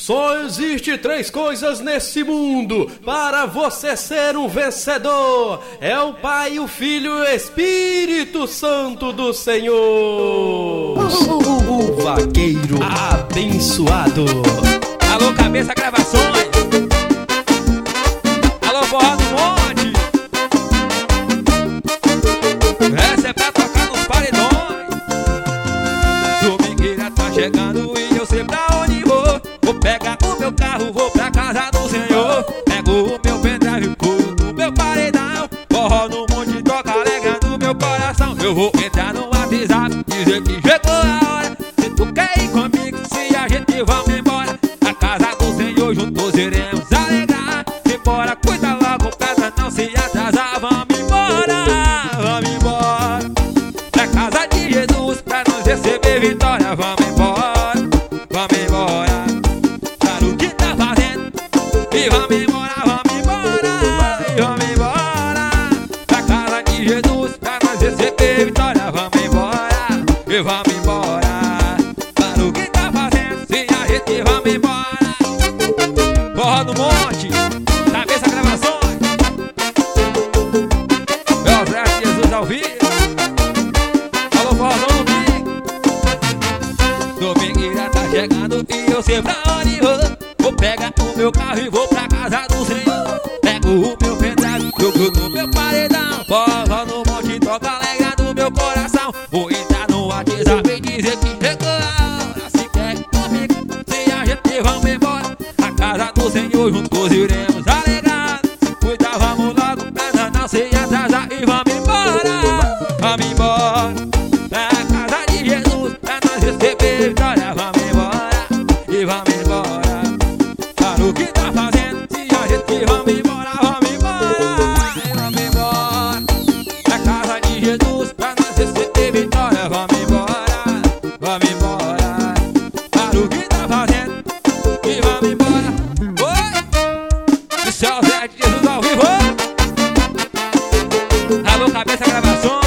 Só existe 3 coisas nesse mundo para você ser um vencedor: é o Pai, o Filho e o Espírito Santo do Senhor. O vaqueiro abençoado. Alô, Cabeça Gravações. Alô, Forró do Monte. Essa é pra tocar nos paredões. Domingueira tá chegando e eu sei pra onde vou. Vou pegar o meu carro, vou pra casa do Senhor. Pego o meu pendrive, pulo no meu paredão. Forró no monte, toca alegrando meu coração. Eu vou entrar no WhatsApp, dizer que chegou a hora. Se tu quer ir comigo, se a gente vamos embora. A casa do Senhor juntos iremos alegrar. Embora, cuida logo pra não se atrasar. Vamos embora, vamos embora. Pra casa de Jesus, pra nós receber vitória. Vamos embora, vamos embora. E vamos embora, vamos embora, e vamos embora. Pra casa de Jesus, pra nós receber vitória. Vamos embora, e vamos embora. Para o que tá fazendo, se a gente vamos embora. Forró do Monte, Cabeça Gravações. Meu Zé Jesus ao vivo. Alô, Forró do Domingo. Domingueira tá chegando e eu sei pra onde vou. Vou pegar o meu carro e vou pra casa do Senhor. Pego o meu pendrive, jogo no meu paredão. Forró no monte, toca alegre no meu coração. Vou entrar no WhatsApp e dizer que chegou a hora. Se quer comigo, se a gente vamos embora. A casa do Senhor juntos iremos alegrar. Se cuida, vamos logo pra não se atrasar. E vamos embora, vamos embora. Pra casa de Jesus, pra nós receber vitória. Vamos embora, e vamos embora. O que tá fazendo? Se a gente vamos embora, vamos embora, vamos embora. Na casa de Jesus, pra nós receber vitória. Vamos embora, vamos embora. Para o que tá fazendo? E vamos embora. Oi! Isso é o Zé de Jesus ao vivo. Alô, Cabeça Gravações.